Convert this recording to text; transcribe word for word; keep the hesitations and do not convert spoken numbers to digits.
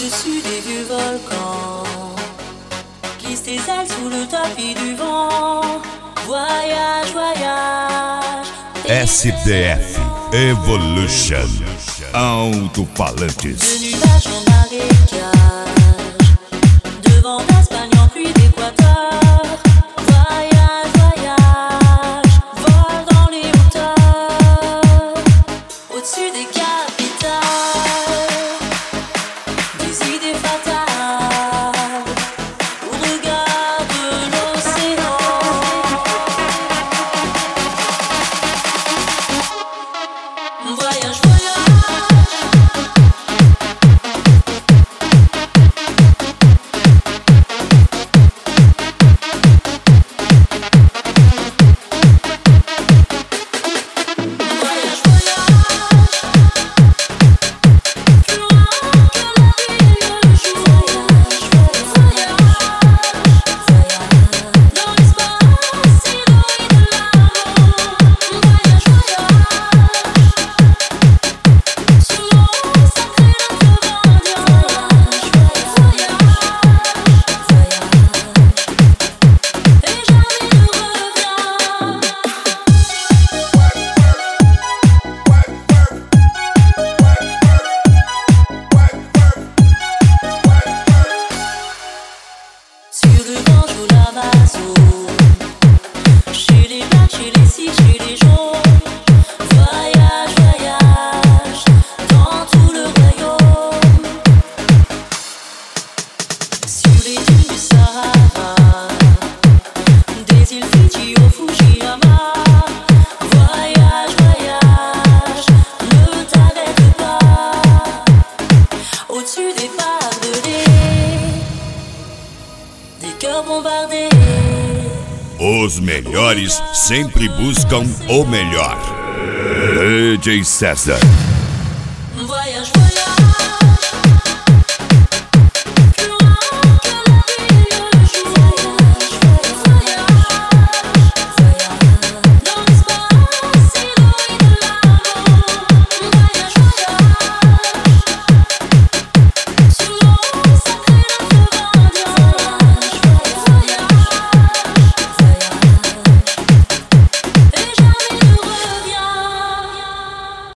Au-dessus des vieux volcans, glisse tes ailes sous le tapis du vent. Voyage, voyage. S D F Evolution Alto-Falantes. De nuages en marécage, de vent d'Espagne en pluie d'Équateur. Voyage, voyage, vol dans les hauteurs. Au-dessus des capitales, des idées fatales, au regard de l'océan. Voyage, voyage. Sur le Gange ou l'Amazone, chez les blacks, chez les sikhs, chez les jaunes. Voyage, voyage, dans tout le royaume. Sur les dunes du Sahara, des îles Fidji au Fujiyama. Voyage, voyage, ne t'arrête pas. Au-dessus des barbelés, des cœurs bombardés. Os melhores sempre buscam o melhor. D J César. Voyage, voyage.